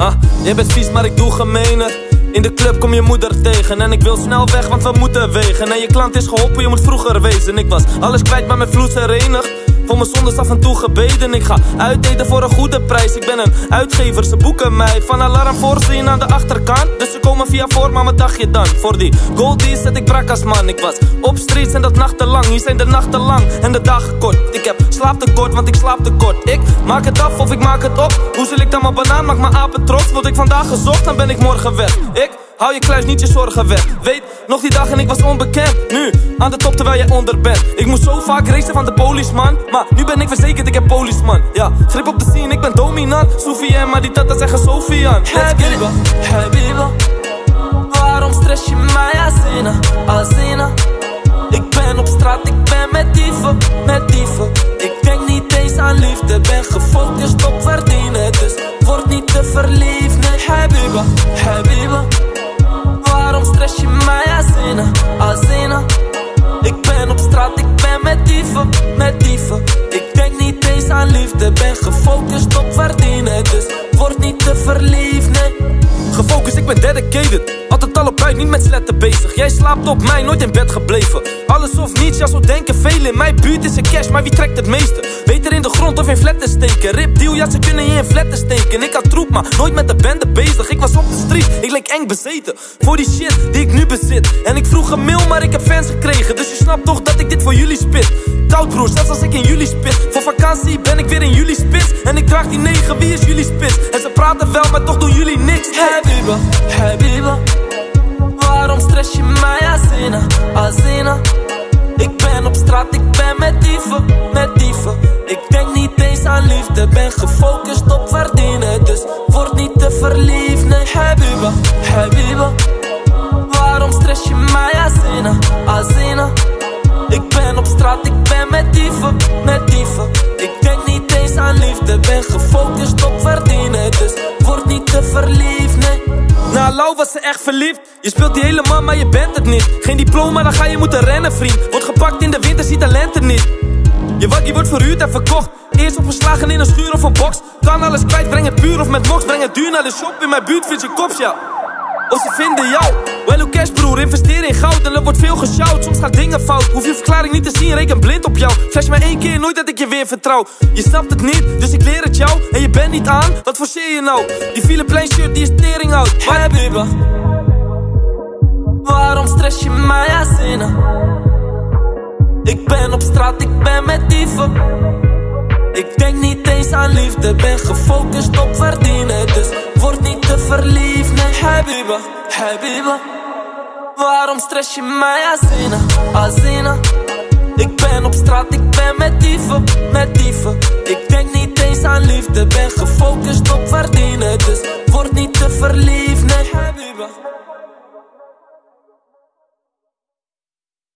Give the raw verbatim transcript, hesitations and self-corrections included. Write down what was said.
Ah, jij bent vies, maar ik doe gemener. In de club kom je moeder tegen. En ik wil snel weg, want we moeten wegen. En je klant is geholpen, je moet vroeger wezen. Ik was alles kwijt, maar mijn vloed herenigd. Voor mijn zondes af en toe gebeden. Ik ga uiteten voor een goede prijs. Ik ben een uitgever, ze boeken mij. Van alarm voorzien aan de achterkant. Dus ze komen via voor, maar wat dacht je dan? Voor die goldies zet ik brak als man. Ik was op streets en dat nachtenlang. Hier zijn de nachten lang en de dagen kort. Ik heb slaaptekort, want ik slaap tekort. Ik maak het af of ik maak het op. Hoe zal ik dan mijn banaan, maak mijn apen trots. Word ik vandaag gezocht, dan ben ik morgen weg. Ik hou je kluis, niet je zorgen weg. Weet, nog die dag en ik was onbekend. Nu, aan de top terwijl jij onder bent. Ik moest zo vaak racen van de policeman. Maar nu ben ik verzekerd, ik heb policeman. Ja, grip op de scene, ik ben dominant. Sofiane, maar die tata zeggen Sofian. Habiba, Habiba, waarom stress je mij, Azina, Azina? Ik ben op straat, ik ben met dieven, met dieven. Ik denk niet eens aan liefde, ben gefocust op verdienen. Dus word niet te verliefd, nee. Habiba, Habiba, waarom stress je mij, Azina, Azina? Ik ben op straat, ik ben met dieven, met dieven. Ik denk niet eens aan liefde, ben gefocust op verdienen. Dus word niet te verliefd, nee. Gefocust, ik ben dedicated. Altijd al op uit, niet met sletten bezig. Jij slaapt op mij, nooit in bed gebleven. Alles of niets, ja zo denken velen. In mijn buurt is er cash, maar wie trekt het meeste? Beter in de grond of in flatten steken. Rip deal, ja ze kunnen je in flatten steken. Ik had troep, maar nooit met de bende bezig. Ik was op de street, ik leek eng bezeten. Voor die shit die ik nu bezit. En ik vroeg een mail, maar ik heb fans gekregen. Dus je snapt toch dat ik dit voor jullie spit. Koud broer, zelfs als ik in jullie spit. Voor vakantie ben ik weer in jullie spits. En ik draag die negen, wie is jullie spits? En ze praten wel, maar toch doen jullie niks. Habiba, Habiba, waarom stress je mij, Azina, Azina? Ik ben op straat, ik ben met dieven, met dieven. Ik denk niet eens aan liefde, ben gefocust op verdienen. Dus word niet te verliefd, nee. Habiba, Habiba, waarom stress je mij, Azina, Azina? Ik ben op straat, ik ben met dieven, met dieven. Ik denk niet eens aan liefde, ben gefocust op verdienen. Dus word niet te verliefd, nee. Na Lau was ze echt verliefd. Je speelt die hele man, maar je bent het niet. Geen diploma, dan ga je moeten rennen, vriend. Wordt gepakt in de winter, ziet talent er niet. Je wakkie wordt verhuurd en verkocht. Eerst opgeslagen in een schuur of een box. Kan alles kwijt, breng het puur of met mox. Breng het duur naar de shop, in mijn buurt vind je kops, ja. Of ze vinden jou. Well, hoe cash broer, investeer in goud. En er wordt veel gesjouwd, soms gaan dingen fout. Hoef je verklaring niet te zien, reken blind op jou. Flash maar één keer, nooit dat ik je weer vertrouw. Je snapt het niet, dus ik leer het jou. En je bent niet aan, wat forceer je nou? Die Filipijn shirt, die is tering oud. Habiba, waarom stress je mij, Azina? Ik ben op straat, ik ben met dieven. Ik denk niet eens aan liefde, ben gefocust op verdienen. Dus word niet te verliefd, nee. Habiba, Habiba, waarom stress je mij, Azina, Azina? Ik ben op straat, ik ben met dieven, met dieven. Ik denk niet eens aan liefde, ben gefocust